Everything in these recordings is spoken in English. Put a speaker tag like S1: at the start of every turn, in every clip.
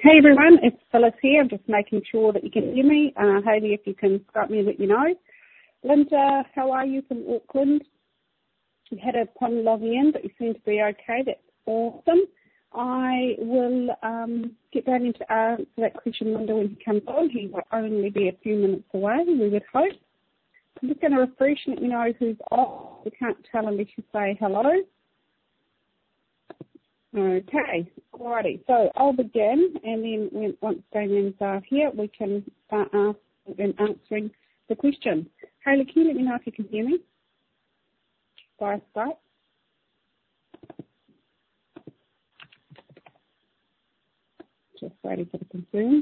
S1: Hey everyone, it's Phyllis here. I'm just making sure that you can hear me. Hayley, if you can start me and let me know. Linda, how are you from Auckland? You had a problem logging in, but you seem to be okay. That's awesome. I will get down into answer that question, Linda, when he comes on. He will only be a few minutes away, we would hope. I'm just going to refresh and let me know who's off. We can't tell unless you say hello. Okay, alrighty. So I'll begin, and then once Damien's here, we can start answering the question. Hayley, can you let me know if you can hear me? Via Skype. Just waiting for the confirm.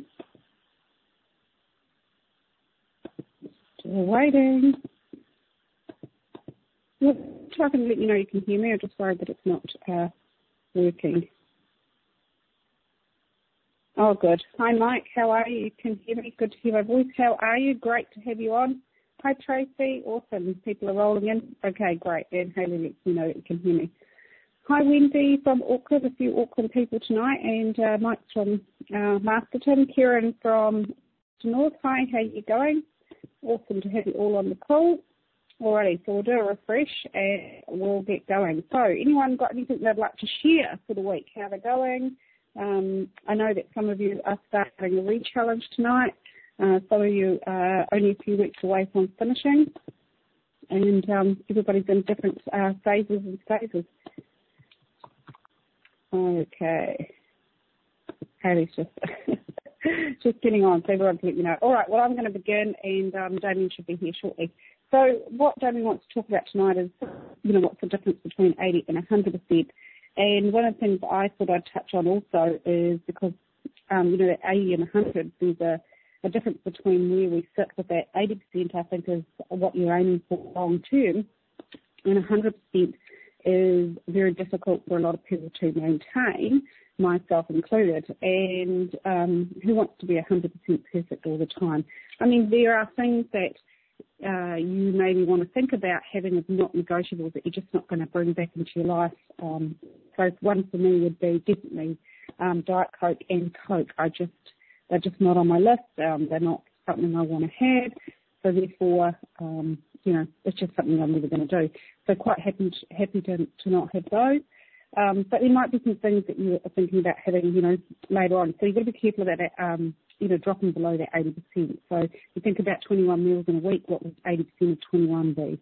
S1: Still waiting. Well, I can let you know you can hear me. I'm just worried that it's not working. Oh, good. Hi, Mike. How are you? You can hear me. Good to hear my voice. How are you? Great to have you on. Hi, Tracy. Awesome. People are rolling in. Okay, great. And Hayley lets me know that you can hear me. Hi, Wendy from Auckland. A few Auckland people tonight. And Mike from Masterton. Kieran from North. Hi, how are you going? Awesome to have you all on the call. Alrighty, so we'll do a refresh and we'll get going. So, anyone got anything they'd like to share for the week? How they're going? I know that some of you are starting a re-challenge tonight. Some of you are only a few weeks away from finishing. And everybody's in different phases and stages. Okay. Hayley's just getting on, so everyone can let me know. All right, well, I'm going to begin, and Damien should be here shortly. So what Damien wants to talk about tonight is, what's the difference between 80 and 100%. And one of the things I thought I'd touch on also is because, that 80 and 100, there's a difference between where we sit with that. 80%, I think, is what you're aiming for long term, and 100% is very difficult for a lot of people to maintain, myself included. And who wants to be 100% perfect all the time? I mean, there are things that you maybe want to think about having as not negotiables that you're just not going to bring back into your life. So one for me would be definitely Diet Coke and Coke. They're just not on my list. They're not something I want to have. So therefore, it's just something I'm never going to do. So quite happy to not have those. But there might be some things that you are thinking about having, later on. So you've got to be careful about that. Dropping below that 80%. So you think about 21 meals in a week, what would 80% of 21 be?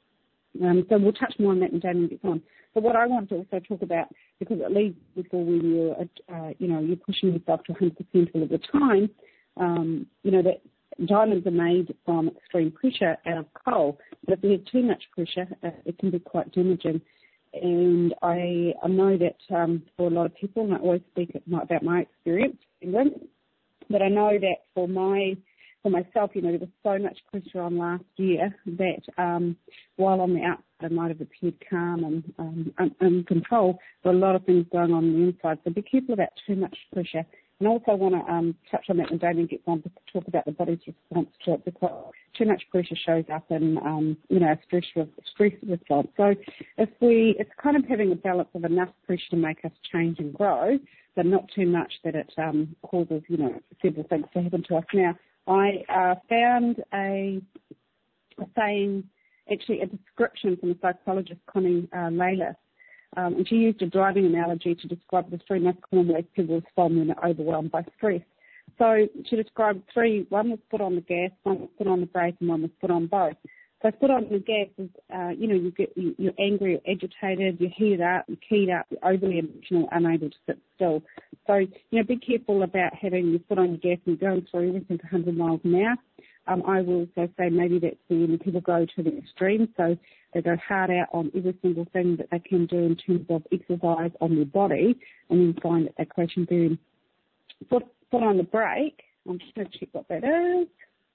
S1: So we'll touch more on that when Damien gets on. But what I want to also talk about, because it leads before when you're pushing yourself to 100% all of the time, that diamonds are made from extreme pressure out of coal. But if you have too much pressure, it can be quite damaging. And I know that for a lot of people, and I always speak about my experience, but I know that for myself, there was so much pressure on last year that while on the outside I might have appeared calm and in control, there are a lot of things going on the inside. So be careful about too much pressure. And I also want to touch on that when Damien gets on to talk about the body's response to it, because too much pressure shows up in, a stress response. So it's kind of having a balance of enough pressure to make us change and grow, but not too much that it causes, several things to happen to us. Now, I found a saying, actually a description from the psychologist Connie Laylis, and she used a driving analogy to describe the three most common ways people respond when they're overwhelmed by stress. So she described three: one was foot on the gas, one was foot on the brake, and one was foot on both. So foot on the gas is, you're angry or agitated, you're heated up, you're keyed up, you're overly emotional, unable to sit still. So, be careful about having your foot on the gas and going through everything 100 miles an hour. I will also say maybe that's when people go to the extreme, so they go hard out on every single thing that they can do in terms of exercise on their body, and then find that they crash and burn. Foot on the brake, I'm just going to check what that is.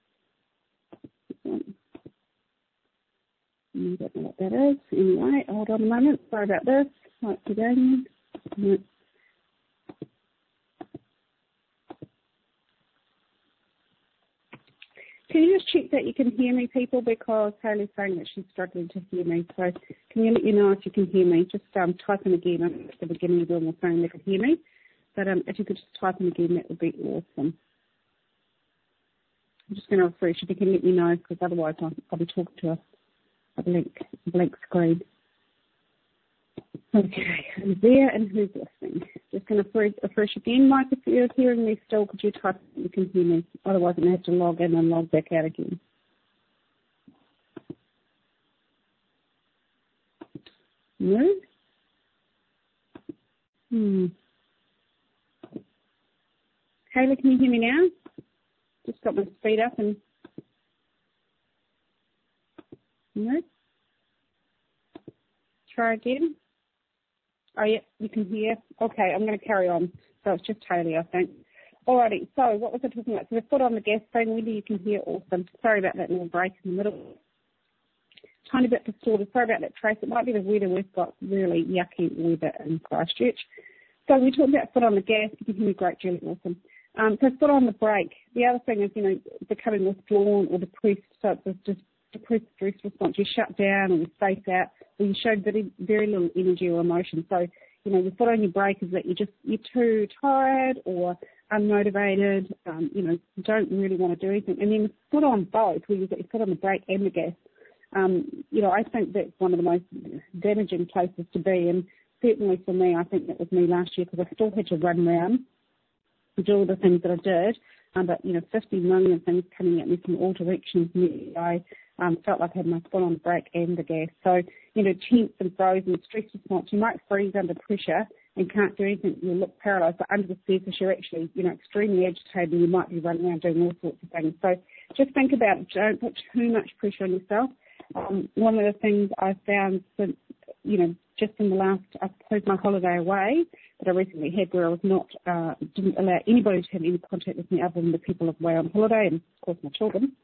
S1: I don't know what that is. Anyway, hold on a moment. Sorry about this. Right, again. Can you just check that you can hear me, people? Because Hayley's saying that she's struggling to hear me. So can you let me know if you can hear me? Just type in again at the beginning of the phone they can hear me. But if you could just type in again, that would be awesome. I'm just going to refresh. If you can let me know, because otherwise I'll be talking to a blank screen. Okay, who's there and who's listening? Just going to refresh again. Mike, if you're hearing me still, could you type you can hear me? Otherwise I'm going to have to log in and log back out again. No? Kayla, can you hear me now? Just got my speed up and... No? Try again. Oh, yeah, you can hear. Okay, I'm going to carry on. So it's just Haley, I think. Alrighty, so what was I talking about? So the foot on the gas thing, whether you can hear, awesome. Sorry about that little break in the middle. Tiny bit distorted. Sorry about that, Trace. It might be the weather. We've got really yucky weather in Christchurch. So we talked about foot on the gas. You can hear me great, Julie, awesome. So foot on the brake. The other thing is, becoming withdrawn or depressed. So it's just depressed stress response. You shut down or you space out, or you show very, very little energy or emotion. So, your foot on your brake is that you're too tired or unmotivated, don't really want to do anything. And then foot on both, where you've got your foot on the brake and the gas. I think that's one of the most damaging places to be. And certainly for me, I think that was me last year, because I still had to run around and do all the things that I did. But 50 million things coming at me from all directions. I felt like I had my foot on the brake and the gas. So, tense and frozen, stress response. You might freeze under pressure and can't do anything. You'll look paralysed, but under the surface, you're actually, extremely agitated, and you might be running around doing all sorts of things. So just think about it. Don't put too much pressure on yourself. One of the things I found since, just in the last, I suppose, my holiday away that I recently had, where I was not, didn't allow anybody to have any contact with me other than the people away on holiday and, of course, my children.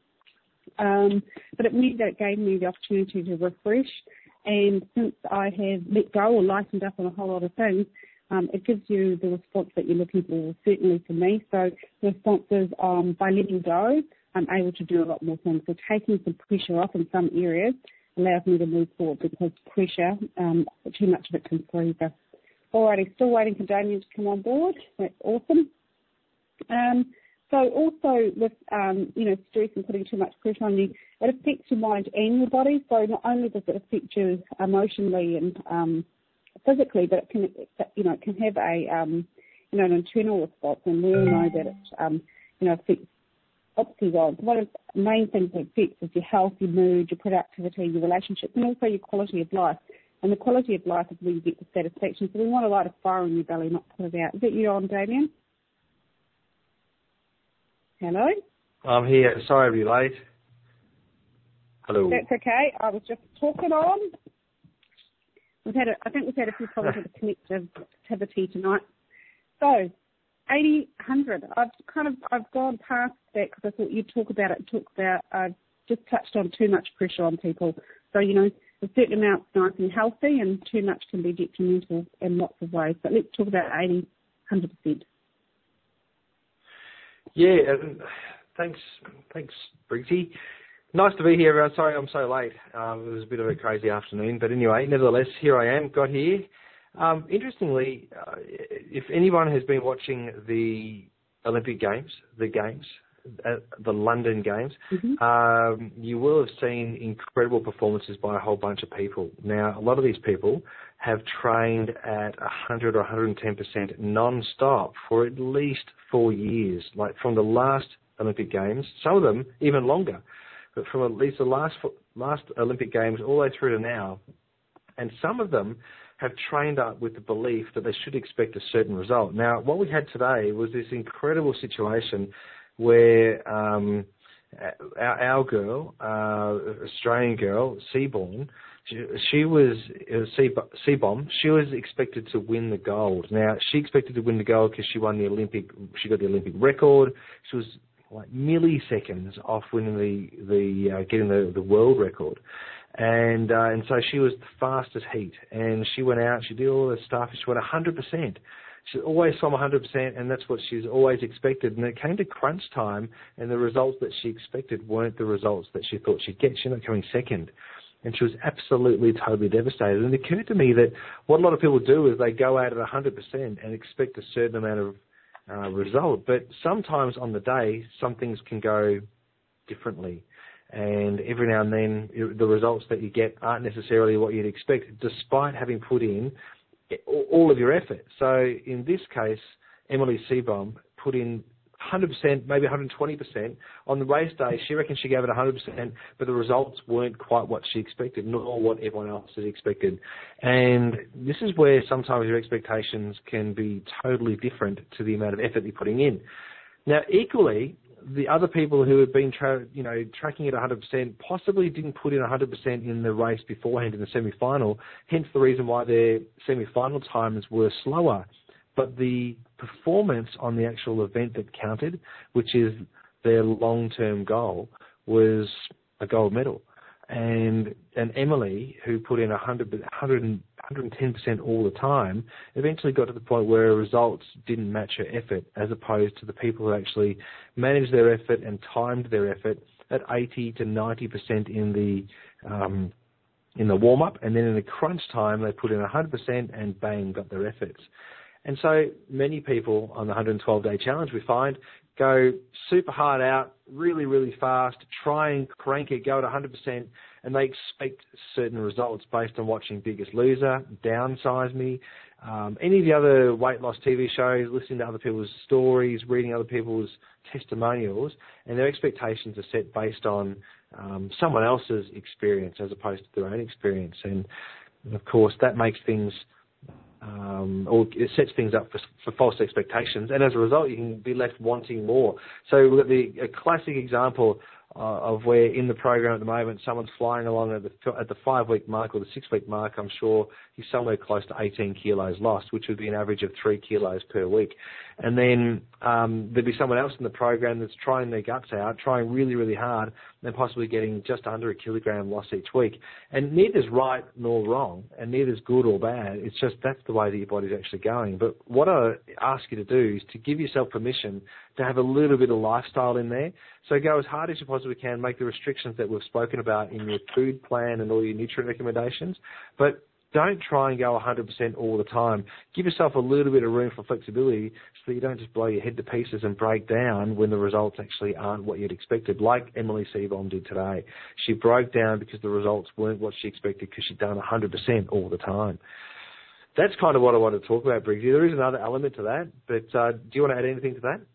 S1: But it meant that it gave me the opportunity to refresh. And since I have let go or lightened up on a whole lot of things, it gives you the response that you're looking for, certainly for me. So the response is by letting go, I'm able to do a lot more things. So taking some pressure off in some areas allows me to move forward, because pressure, too much of it can freeze us. Alrighty, still waiting for Damien to come on board. That's awesome. So also with, stress and putting too much pressure on you, it affects your mind and your body. So not only does it affect you emotionally and physically, but it can have an internal response. And we all know that it, affects oxygen. One of the main things it affects is your health, your mood, your productivity, your relationships, and also your quality of life. And the quality of life is where you get the satisfaction. So we want to light a fire in your belly, not put it out. Is that you on, Damien? Hello?
S2: I'm here. Sorry to be late. Hello.
S1: That's okay. I was just talking on. I think we've had a few problems with the connectivity tonight. So, 80, 100. I've gone past that because I thought you'd talk about it. I've just touched on too much pressure on people. So, a certain amount's nice and healthy, and too much can be detrimental in lots of ways. But let's talk about 80, 100%.
S2: Yeah, thanks, Briggsy. Nice to be here, everyone. Sorry I'm so late. It was a bit of a crazy afternoon. But anyway, nevertheless, here I am, got here. Interestingly, if anyone has been watching the Olympic Games, the London Games, you will have seen incredible performances by a whole bunch of people. Now, a lot of these people have trained at 100 or 110% non-stop for at least 4 years, like from the last Olympic Games, some of them even longer, but from at least the last Olympic Games all the way through to now. And some of them have trained up with the belief that they should expect a certain result. Now, what we had today was this incredible situation where our girl, Australian girl, Seaborn, she was Seabomb. She was expected to win the gold. Now, she expected to win the gold because she got the Olympic record. She was like milliseconds off winning getting the world record. And so she was the fastest heat. And she went out, she did all this stuff, she went 100%. She always swam 100%, and that's what she's always expected. And it came to crunch time, and the results that she expected weren't the results that she thought she'd get. She ended up coming second. and she was absolutely, totally devastated. And it occurred to me that what a lot of people do is they go out at 100% and expect a certain amount of result. But sometimes on the day, some things can go differently. And every now and then, the results that you get aren't necessarily what you'd expect, despite having put in all of your effort. So in this case, Emily Seebohm put in 100%, maybe 120%. On the race day, she reckons she gave it 100%, but the results weren't quite what she expected, nor what everyone else had expected. And this is where sometimes your expectations can be totally different to the amount of effort you're putting in. Now, equally, the other people who had been tracking it 100% possibly didn't put in 100% in the race beforehand in the semi-final, hence the reason why their semi-final times were slower. But the performance on the actual event that counted, which is their long-term goal, was a gold medal. And Emily, who put in 110% all the time, eventually got to the point where her results didn't match her effort, as opposed to the people who actually managed their effort and timed their effort at 80 to 90% in the warm-up, and then in the crunch time they put in 100% and bang, got their efforts. And so many people on the 112-day challenge, we find, go super hard out, really, really fast, try and crank it, go at 100%, and they expect certain results based on watching Biggest Loser, Downsize Me, any of the other weight loss TV shows, listening to other people's stories, reading other people's testimonials, and their expectations are set based on someone else's experience as opposed to their own experience. And, of course, that makes things... or it sets things up for false expectations, and as a result, you can be left wanting more. So a classic example of where in the program at the moment someone's flying along at the 5-week mark or the 6-week mark, I'm sure he's somewhere close to 18 kilos lost, which would be an average of 3 kilos per week. And then there'd be someone else in the program that's trying their guts out, trying really, really hard, and possibly getting just under a kilogram loss each week. And neither's right nor wrong, and neither's good or bad. It's just that's the way that your body's actually going. But what I ask you to do is to give yourself permission to have a little bit of lifestyle in there. So go as hard as you possibly can, make the restrictions that we've spoken about in your food plan and all your nutrient recommendations, but don't try and go 100% all the time. Give yourself a little bit of room for flexibility so that you don't just blow your head to pieces and break down when the results actually aren't what you'd expected, like Emily Seebohm did today. She broke down because the results weren't what she expected because she'd done 100% all the time. That's kind of what I want to talk about, Briggsy. There is another element to that, but do you want to add anything to that?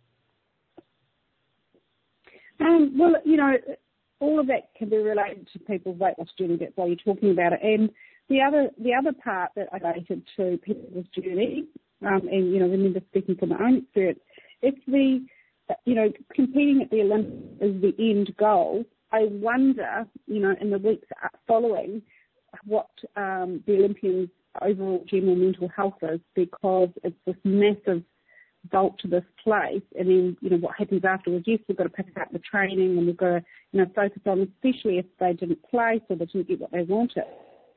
S1: Well, all of that can be related to people's weight loss journey. That's why you're talking about it. And the other part that I related to people's journey, and remember speaking from my own experience, if competing at the Olympics is the end goal, I wonder, in the weeks following, what the Olympians' overall general mental health is, because it's this massive bolt to this place, and then what happens afterwards. Yes, we've got to pick up the training, and we've got to focus on, especially if they didn't place or they didn't get what they wanted.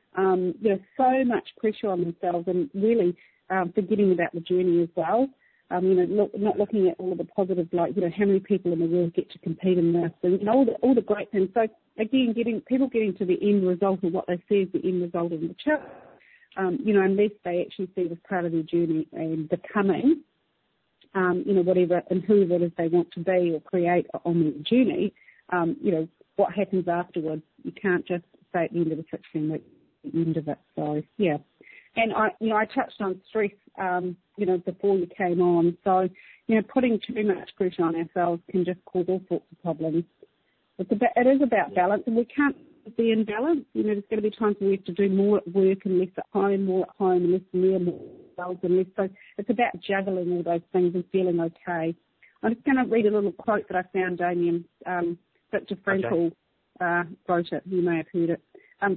S1: So much pressure on themselves, and really forgetting about the journey as well. Not looking at all of the positives, like how many people in the world get to compete in this, and all the great things. So again, getting to the end result of what they see as the end result of the challenge, unless they actually see this part of their journey and becoming. Whatever and whoever it is they want to be or create on their journey, what happens afterwards, you can't just say at the end of the 16 weeks, the end of it. So, yeah. And I touched on stress, before you came on. So, putting too much pressure on ourselves can just cause all sorts of problems. It is about balance, and we can't be in balance. There's going to be times where we have to do more at work and less at home, more at home and less there, more and less. So it's about juggling all those things and feeling okay. I'm just going to read a little quote that I found, Damien. Viktor Frankl wrote it. You may have heard it.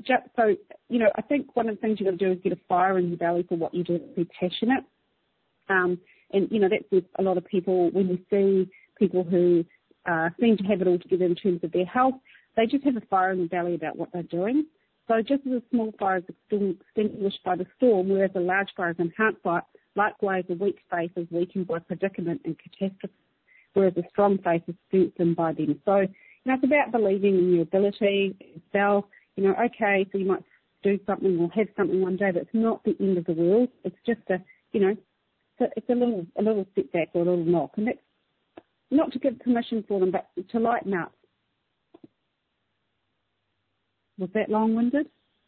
S1: I think one of the things you've got to do is get a fire in your belly for what you do, be passionate. That's with a lot of people. When you see people who seem to have it all together in terms of their health, they just have a fire in their belly about what they're doing. So just as a small fire is extinguished by the storm, whereas a large fire is enhanced by it, likewise a weak faith is weakened by predicament and catastrophe, whereas a strong faith is strengthened by them. So, it's about believing in your ability, yourself, okay, so you might do something or have something one day, but it's not the end of the world. It's just it's a little setback or a little knock, and that's not to give permission for them, but to lighten up. Was that long-winded?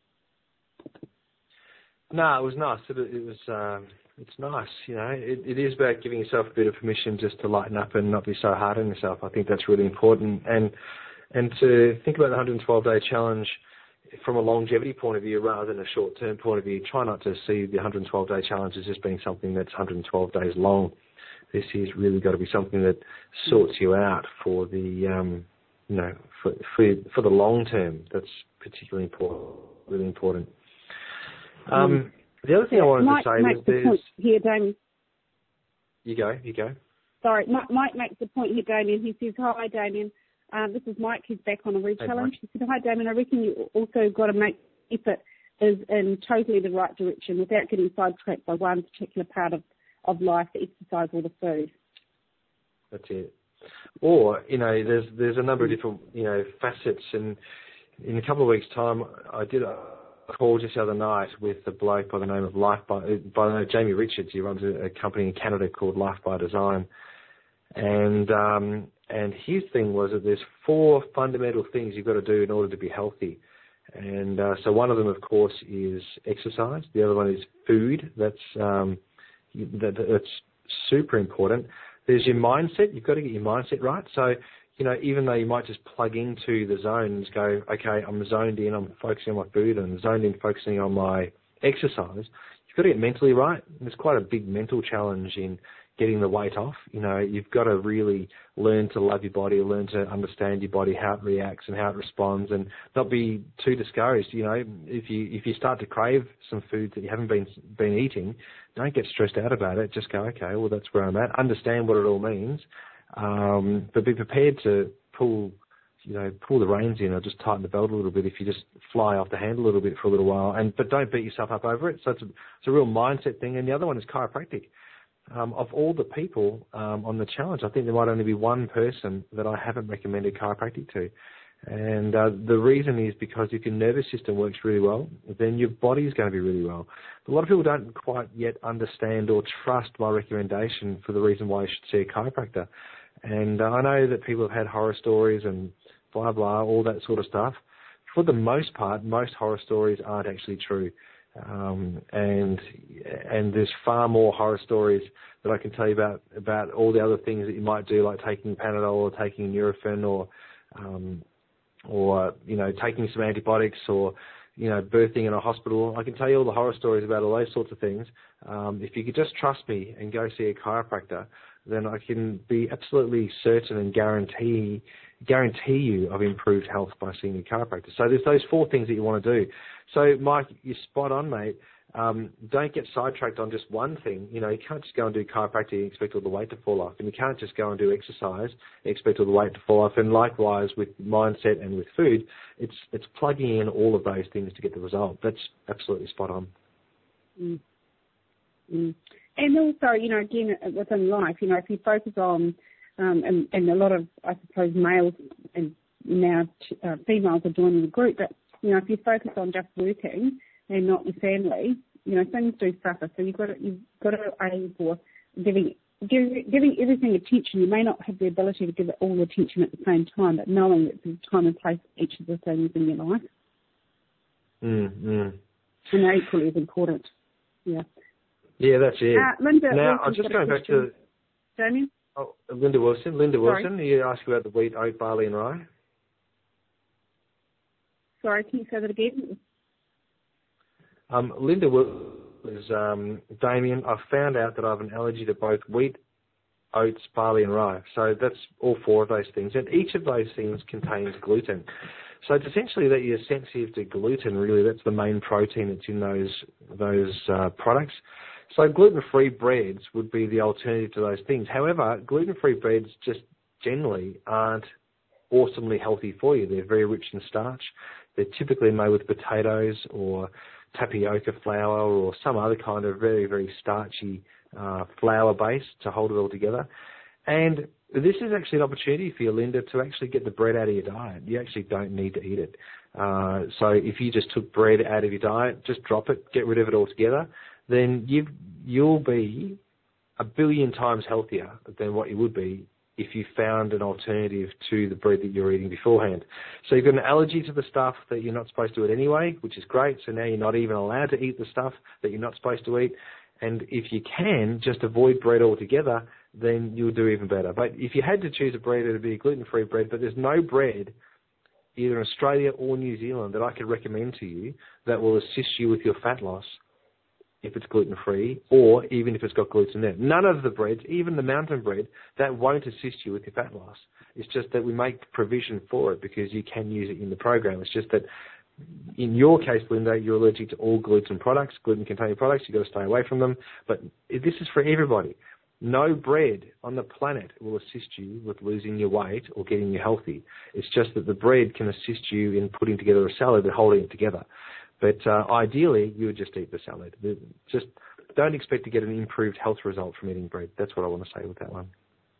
S2: No, it was nice. It's nice, It is about giving yourself a bit of permission just to lighten up and not be so hard on yourself. I think that's really important. And to think about the 112-day challenge from a longevity point of view rather than a short-term point of view. Try not to see the 112-day challenge as just being something that's 112 days long. This has really got to be something that sorts you out for the, for the long term. That's particularly important, really important. The other thing I wanted to say was
S1: there's... Here, Damien.
S2: You go.
S1: Sorry, Mike makes the point here, Damien. He says, hi, Damien. This is Mike. He's back on a re-challenge. He said, hi, Damien. I reckon you also got to make effort is in totally the right direction without getting sidetracked by one particular part of life, the exercise or the food.
S2: That's it. Or, there's a number of different, facets. And in a couple of weeks' time, I did a call just the other night with a bloke by the name of Jamie Richards. He runs a company in Canada called Life by Design. And his thing was that there's 4 fundamental things you've got to do in order to be healthy. And so one of them, of course, is exercise. The other one is food. That's super important. There's your mindset. You've got to get your mindset right. So, even though you might just plug into the zone and just go, okay, I'm zoned in, I'm focusing on my food, and zoned in, focusing on my exercise, you've got to get mentally right. And there's quite a big mental challenge in getting the weight off. You've got to really learn to love your body, learn to understand your body, how it reacts and how it responds, and not be too discouraged. If you start to crave some foods that you haven't been eating, don't get stressed out about it. Just go, okay, well, that's where I'm at. Understand what it all means, but be prepared to pull the reins in or just tighten the belt a little bit if you just fly off the handle a little bit for a little while. But don't beat yourself up over it. So it's a real mindset thing. And the other one is chiropractic. Of all the people on the challenge, I think there might only be one person that I haven't recommended chiropractic to. And the reason is because if your nervous system works really well, then your body is going to be really well. But a lot of people don't quite yet understand or trust my recommendation for the reason why you should see a chiropractor. And I know that people have had horror stories and blah, blah, all that sort of stuff. For the most part, most horror stories aren't actually true. And there's far more horror stories that I can tell you about all the other things that you might do, like taking Panadol or taking Nurofen or taking some antibiotics or, birthing in a hospital. I can tell you all the horror stories about all those sorts of things. If you could just trust me and go see a chiropractor, then I can be absolutely certain and guarantee you of improved health by seeing a chiropractor. So there's those 4 things that you want to do. So, Mike, you're spot on, mate. Don't get sidetracked on just one thing. You can't just go and do chiropractic and expect all the weight to fall off. And you can't just go and do exercise and expect all the weight to fall off. And likewise with mindset and with food, it's plugging in all of those things to get the result. That's absolutely spot on.
S1: Mm. Mm. And also, again, within life, if you focus on, and a lot of, I suppose, males and now females are joining the group, but, if you focus on just working and not your family, things do suffer. So you've got to aim for giving everything attention. You may not have the ability to give it all attention at the same time, but knowing that there's time and place for each of the things in your life. And they're equally as important. Yeah.
S2: Yeah, that's it.
S1: Linda,
S2: now, I'm just going back to...
S1: Damien?
S2: Oh, Linda Wilson. You asked about the wheat, oat, barley and rye.
S1: Sorry, can you say that again?
S2: Linda Wilson is, Damien, I found out that I have an allergy to both wheat, oats, barley and rye. So that's all 4 of those things. And each of those things contains gluten. So it's essentially that you're sensitive to gluten, really. That's the main protein that's in those products. So gluten-free breads would be the alternative to those things. However, gluten-free breads just generally aren't awesomely healthy for you. They're very rich in starch. They're typically made with potatoes or tapioca flour or some other kind of very, very starchy flour base to hold it all together. And this is actually an opportunity for you, Linda, to actually get the bread out of your diet. You actually don't need to eat it. So if you just took bread out of your diet, just drop it, get rid of it altogether, then you'll be 1 billion times healthier than what you would be if you found an alternative to the bread that you're eating beforehand. So you've got an allergy to the stuff that you're not supposed to eat anyway, which is great. So now you're not even allowed to eat the stuff that you're not supposed to eat. And if you can just avoid bread altogether, then you'll do even better. But if you had to choose a bread, it would be a gluten-free bread. But there's no bread, either in Australia or New Zealand, that I could recommend to you that will assist you with your fat loss if it's gluten-free, or even if it's got gluten in it. None of the breads, even the mountain bread, that won't assist you with your fat loss. It's just that we make provision for it because you can use it in the program. It's just that in your case, Linda, you're allergic to all gluten products, gluten-containing products. You've got to stay away from them. But this is for everybody. No bread on the planet will assist you with losing your weight or getting you healthy. It's just that the bread can assist you in putting together a salad and holding it together. But ideally, you would just eat the salad. Just don't expect to get an improved health result from eating bread. That's what I want to say with that one.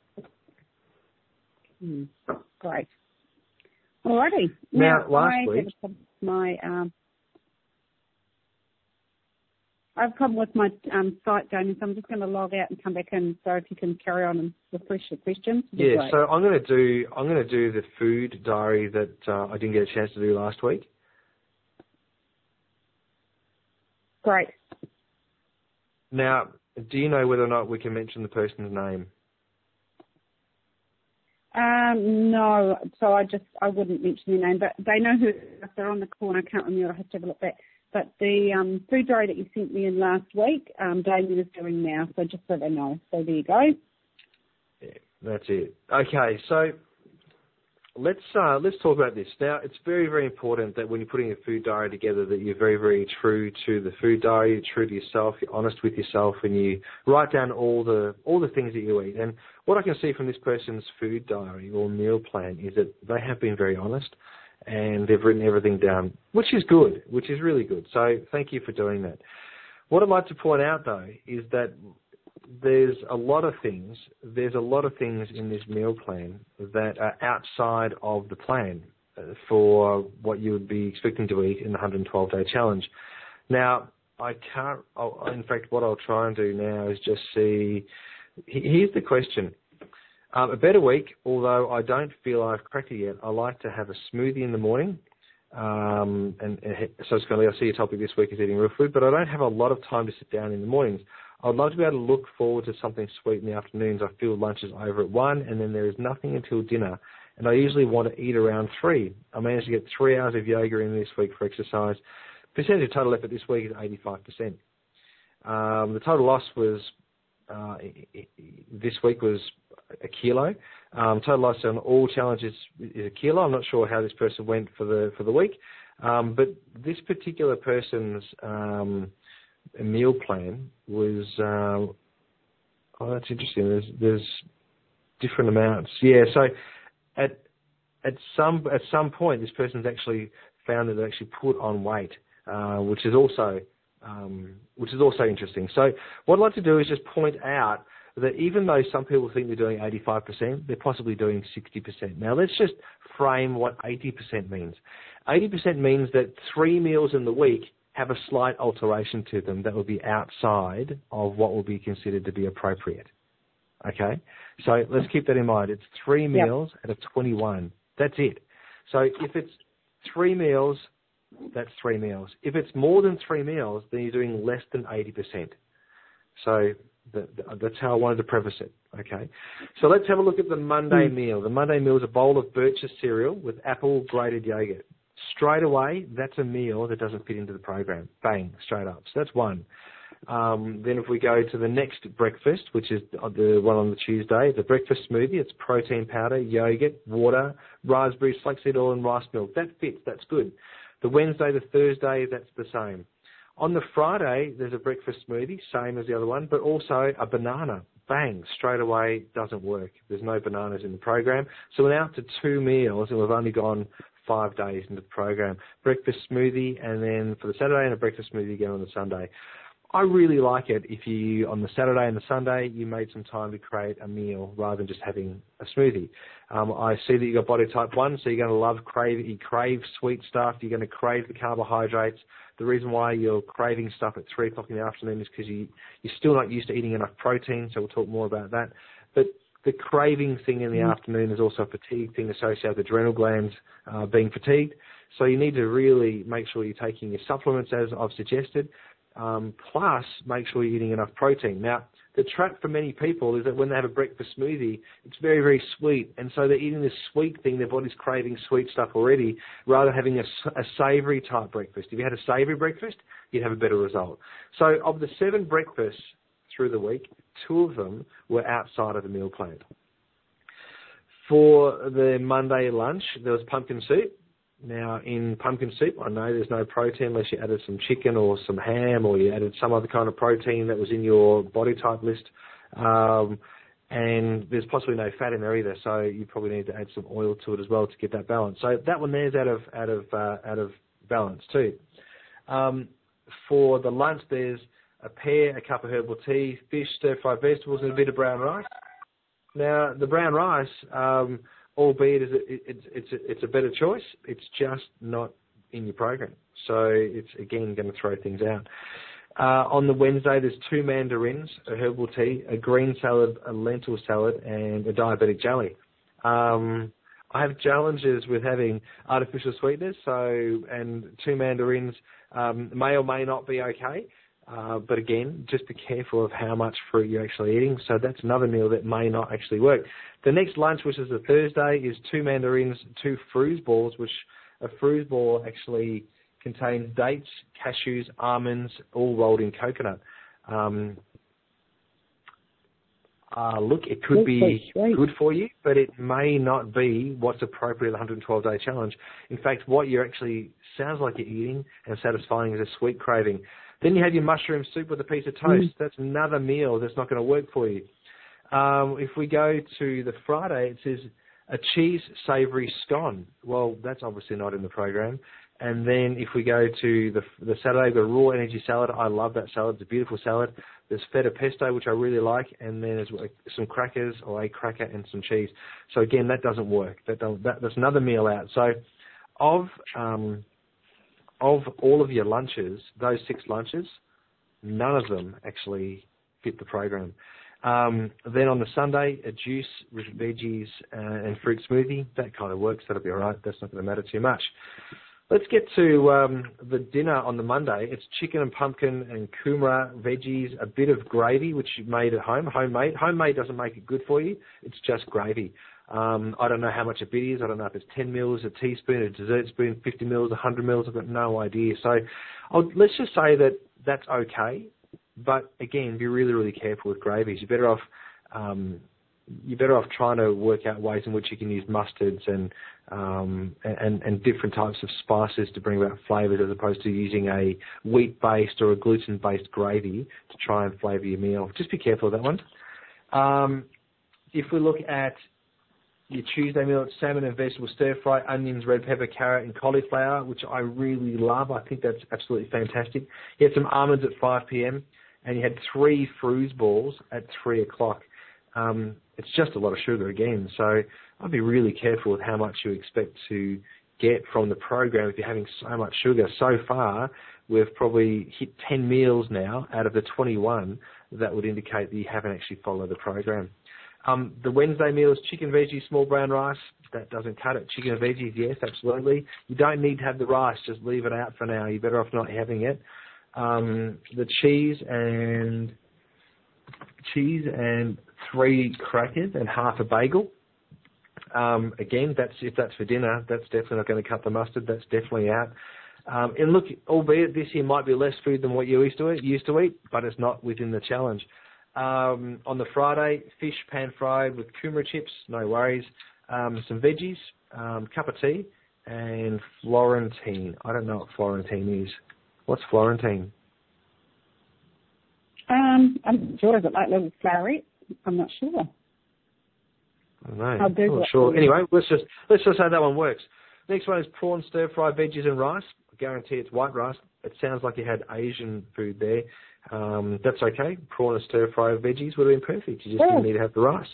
S1: Great. Alrighty.
S2: Now lastly,
S1: I have a problem with my site, Damien, so I'm just going to log out and come back in. So if you can carry on and refresh your questions.
S2: Yeah.
S1: Great.
S2: So I'm going to do the food diary that I didn't get a chance to do last week.
S1: Great.
S2: Now, do you know whether or not we can mention the person's name?
S1: No, so I wouldn't mention their name, but they know who, if they're on the call, and I can't remember, I have to have a look back. But the food diary that you sent me in last week, Damien is doing now, so just so they know. So there you go.
S2: Yeah, that's it. Okay, so let's talk about this. Now, it's very, very important that when you're putting a food diary together that you're very, very true to the food diary, you're true to yourself, you're honest with yourself, and you write down all the things that you eat. And what I can see from this person's food diary or meal plan is that they have been very honest and they've written everything down, which is good, which is really good. So thank you for doing that. What I'd like to point out, though, is that there's a lot of things in this meal plan that are outside of the plan for what you would be expecting to eat in the 112-day challenge. Now, in fact, what I'll try and do now is just see, here's the question. A better week, although I don't feel I've cracked it yet, I like to have a smoothie in the morning. And subsequently, I see your topic this week is eating real food, but I don't have a lot of time to sit down in the mornings. I'd love to be able to look forward to something sweet in the afternoons. I feel lunch is over at 1, and then there is nothing until dinner. And I usually want to eat around 3. I managed to get 3 hours of yoga in this week for exercise. Percentage of total effort this week is 85%. The total loss was this week was a kilo. Total loss on all challenges is a kilo. I'm not sure how this person went for the week, but this particular person's meal plan was. That's interesting. There's different amounts. Yeah. So at some point, this person's actually found that they actually put on weight, which is also interesting. So what I'd like to do is just point out that even though some people think they're doing 85%, they're possibly doing 60%. Now, let's just frame what 80% means. 80% means that 3 meals in the week have a slight alteration to them that will be outside of what will be considered to be appropriate. Okay? So let's keep that in mind. It's 3 meals out of 21. That's it. So if it's 3 meals, that's 3 meals. If it's more than 3 meals, then you're doing less than 80%. So that's how I wanted to preface it. Okay. So let's have a look at the Monday meal. The Monday meal is a bowl of Birch's cereal with apple grated yogurt. Straight away, that's a meal that doesn't fit into the program. Bang, straight up. So that's one. Then if we go to the next breakfast, which is the one on the Tuesday, the breakfast smoothie, it's protein powder, yogurt, water, raspberries, flaxseed oil, and rice milk. That fits. That's good. The Wednesday, the Thursday, that's the same. On the Friday, there's a breakfast smoothie, same as the other one, but also a banana. Bang, straight away, doesn't work. There's no bananas in the program. So we're now up to 2 meals, and we've only gone 5 days into the program. Breakfast smoothie, and then for the Saturday, and a breakfast smoothie again on the Sunday. I really like it if you, on the Saturday and the Sunday, you made some time to create a meal rather than just having a smoothie. I see that you got body type 1, so you're going to you crave sweet stuff, you're going to crave the carbohydrates. The reason why you're craving stuff at 3 o'clock in the afternoon is because you're still not used to eating enough protein, so we'll talk more about that. But the craving thing in the afternoon is also a fatigue thing associated with adrenal glands being fatigued. So you need to really make sure you're taking your supplements as I've suggested. Plus, make sure you're eating enough protein. Now, the trap for many people is that when they have a breakfast smoothie, it's very, very sweet. And so they're eating this sweet thing, their body's craving sweet stuff already, rather than having a savoury type breakfast. If you had a savoury breakfast, you'd have a better result. So of the 7 breakfasts through the week, 2 of them were outside of the meal plan. For the Monday lunch, there was pumpkin soup. Now, in pumpkin soup, I know there's no protein unless you added some chicken or some ham or you added some other kind of protein that was in your body type list. And there's possibly no fat in there either, so you probably need to add some oil to it as well to get that balance. So that one there's out of balance too. For the lunch, there's a pear, a cup of herbal tea, fish, stir-fried vegetables, and a bit of brown rice. Now, the brown rice, albeit it's a better choice, it's just not in your program. So it's, again, going to throw things out. On the Wednesday, there's 2 mandarins, a herbal tea, a green salad, a lentil salad, and a diabetic jelly. I have challenges with having artificial sweeteners, and 2 mandarins may or may not be okay. But again, just be careful of how much fruit you're actually eating. So that's another meal that may not actually work. The next lunch, which is a Thursday, is 2 mandarins, 2 fruit balls, which a fruit ball actually contains dates, cashews, almonds, all rolled in coconut. Look, it could be good for you, but it may not be what's appropriate at the 112-day challenge. In fact, what you actually sounds like you're eating and satisfying is a sweet craving. Then you have your mushroom soup with a piece of toast. That's another meal that's not going to work for you. If we go to the Friday, it says a cheese savoury scone. Well, that's obviously not in the program. And then if we go to the Saturday, we've got a raw energy salad. I love that salad. It's a beautiful salad. There's feta pesto, which I really like, and then there's some crackers or a cracker and some cheese. So again, that doesn't work. That's another meal out. So of all of your lunches, those 6 lunches, none of them actually fit the program. Then on the Sunday, a juice with veggies and fruit smoothie. That kind of works. That'll be all right. That's not going to matter too much. Let's get to the dinner on the Monday. It's chicken and pumpkin and kumara, veggies, a bit of gravy, which you made at home, homemade. Homemade doesn't make it good for you. It's just gravy. I don't know how much a bit is. I don't know if it's 10 mils, a teaspoon, a dessert spoon, 50 mils, 100 mils. I've got no idea. So let's just say that that's okay. But again, be really, really careful with gravies. You're better off trying to work out ways in which you can use mustards and different types of spices to bring about flavours, as opposed to using a wheat-based or a gluten-based gravy to try and flavour your meal. Just be careful of that one. If we look at your Tuesday meal, it's salmon and vegetable stir-fry, onions, red pepper, carrot, and cauliflower, which I really love. I think that's absolutely fantastic. You had some almonds at 5 p.m. and you had 3 fruit balls at 3 o'clock. It's just a lot of sugar again, so I'd be really careful with how much you expect to get from the program if you're having so much sugar. So far, we've probably hit 10 meals now out of the 21 that would indicate that you haven't actually followed the program. The Wednesday meal is chicken, veggies, small brown rice. That doesn't cut it. Chicken and veggies, yes, absolutely. You don't need to have the rice. Just leave it out for now. You're better off not having it. The cheese and 3 crackers and half a bagel. Again, if that's for dinner, that's definitely not going to cut the mustard. That's definitely out. And look, albeit this year might be less food than what you used to eat, but it's not within the challenge. On the Friday, fish pan-fried with kumara chips, no worries. Some veggies, cup of tea, and Florentine. I don't know what Florentine is. What's Florentine?
S1: I'm sure it's like little flowery. I'm not sure.
S2: I don't know. I'm not sure. Anyway, let's just say that one works. Next one is prawn stir-fry, veggies and rice. I guarantee it's white rice. It sounds like you had Asian food there. That's okay. Prawn and stir fry of veggies would have been perfect. You just didn't need to have the rice.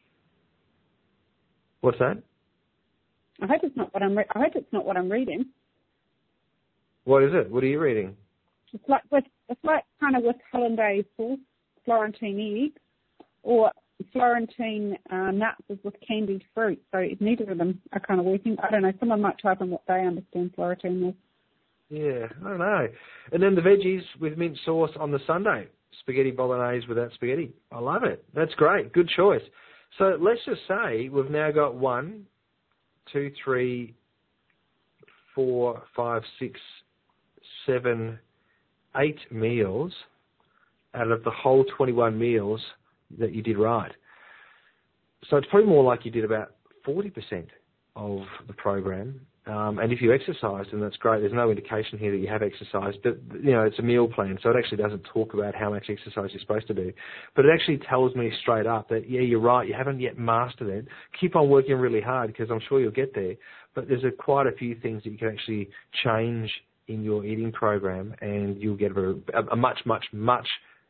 S2: What's that?
S1: I hope it's not what I'm reading.
S2: What is it? What are you reading?
S1: It's like kind of with hollandaise sauce, Florentine eggs, or Florentine nuts with candied fruit. So neither of them are kind of working. I don't know. Someone might type in what they understand Florentine is.
S2: Yeah, I don't know. And then the veggies with mint sauce on the Sunday. Spaghetti bolognese without spaghetti. I love it. That's great. Good choice. So let's just say we've now got 1, 2, 3, 4, 5, 6, 7, 8 meals out of the whole 21 meals that you did right. So it's probably more like you did about 40% of the program. And if you exercise, then that's great. There's no indication here that you have exercised, but it's a meal plan, so it actually doesn't talk about how much exercise you're supposed to do. But it actually tells me straight up that, yeah, you're right, you haven't yet mastered it. Keep on working really hard because I'm sure you'll get there. But there's quite a few things that you can actually change in your eating program, and you'll get a much, much, much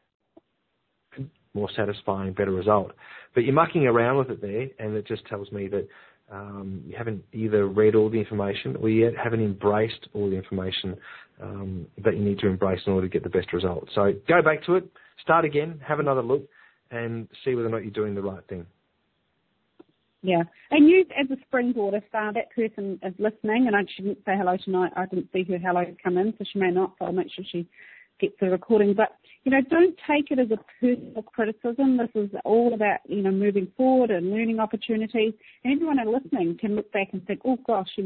S2: more satisfying, better result. But you're mucking around with it there, and it just tells me that you haven't either read all the information or yet haven't embraced all the information that you need to embrace in order to get the best result. So go back to it, start again, have another look, and see whether or not you're doing the right thing.
S1: Yeah, and use as a springboard if that person is listening, and I shouldn't say hello tonight. I didn't see her hello come in, so she may not, so I'll make sure she gets the recording. But, don't take it as a personal criticism. This is all about, moving forward and learning opportunities. And everyone listening can look back and think, oh, gosh, use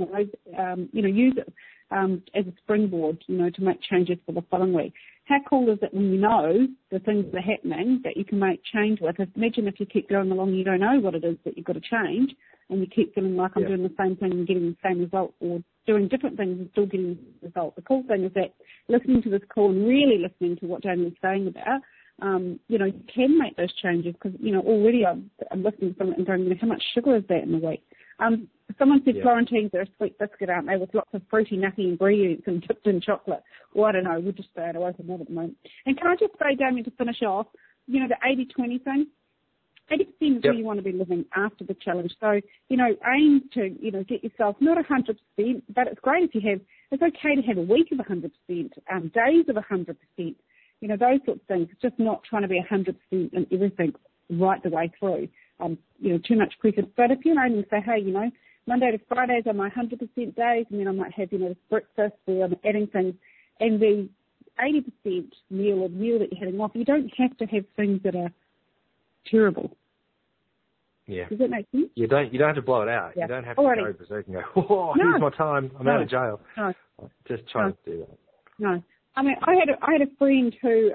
S1: it as a springboard, to make changes for the following week. How cool is it when you know the things that are happening that you can make change with? Imagine if you keep going along and you don't know what it is that you've got to change, and you keep feeling like I'm doing the same thing and getting the same result, or doing different things and still getting the result. The cool thing is that listening to this call and really listening to what Damien is saying about, you can make those changes because, already I'm listening to someone and going, how much sugar is that in a week? Someone said Florentines are a sweet biscuit, aren't they, with lots of fruity, nutty ingredients and dipped in chocolate. Well, I don't know. We'll just stay out away from that at the moment. And can I just say, Damien, to finish off, the 80-20 thing, 80% is where you want to be living after the challenge. So, aim to, get yourself not 100%, but it's great if you have, it's okay to have a week of 100%, days of 100%, those sorts of things. It's just not trying to be 100% in everything right the way through. Too much pressure. But if you're aiming to say, hey, Monday to Fridays are my 100% days, and then I might have, this breakfast where I'm adding things, and the 80% meal or meal that you're having off, you don't have to have things that are terrible.
S2: Yeah.
S1: Does that make sense?
S2: You don't have to blow it out. Yeah. You don't have to go berserk and go, here's my time, I'm out of jail.
S1: No.
S2: Just try to do that.
S1: No. I mean, I had a friend who,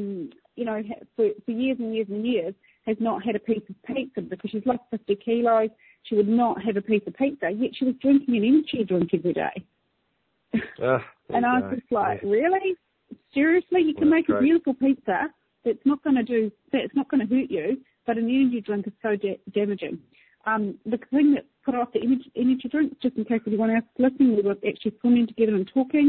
S1: for years and years and years has not had a piece of pizza because she's lost 50 kilos. She would not have a piece of pizza, yet she was drinking an energy drink every day. And I was just like, really? Seriously? You can make a beautiful pizza that's not going to hurt you, but an energy drink is so damaging. The thing that put off the energy drink, just in case anyone else is listening, we were actually swimming together and talking,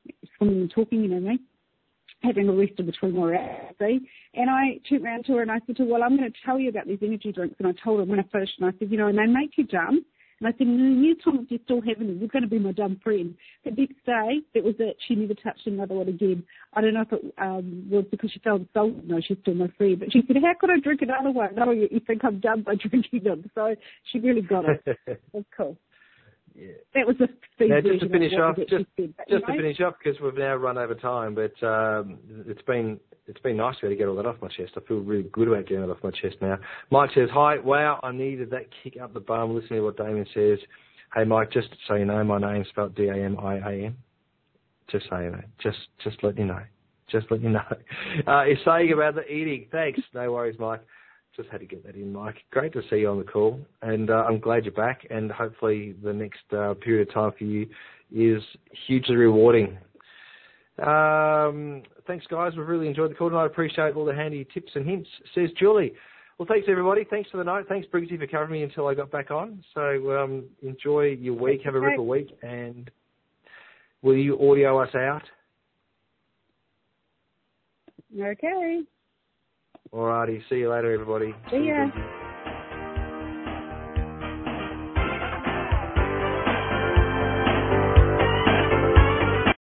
S1: me, having a rest in between more hours. And I turned around to her and I said to her, well, I'm going to tell you about these energy drinks. And I told her when I finished, and I said, and they make you dumb. And I said, you Tom, you're still having them. You're going to be my dumb friend. The next day, it was that she never touched another one again. I don't know if it was because she felt insulted. No, she's still my friend. But she said, how could I drink another one? No, you think I'm dumb by drinking them. So she really got it. That's cool.
S2: Yeah.
S1: That was the
S2: just to finish off, because we've now run over time, but it's been nice to be able to get all that off my chest. I feel really good about getting it off my chest now. Mike says, hi, wow, I needed that kick up the bum listening to what Damien says. Hey, Mike, just so you know, my name's spelled D-A-M-I-A-N. Just so you know. Just let you know. Just let you know. He's saying about the eating. Thanks. No worries, Mike. Just had to get that in, Mike. Great to see you on the call, and I'm glad you're back, and hopefully the next period of time for you is hugely rewarding. Thanks, guys. We've really enjoyed the call tonight. I appreciate all the handy tips and hints, says Julie. Well, thanks, everybody. Thanks for the night. Thanks, Briggsy, for covering me until I got back on. So enjoy your week. Have a ripper week, and will you audio us out?
S1: Okay.
S2: Alrighty, see you later, everybody.
S1: See ya.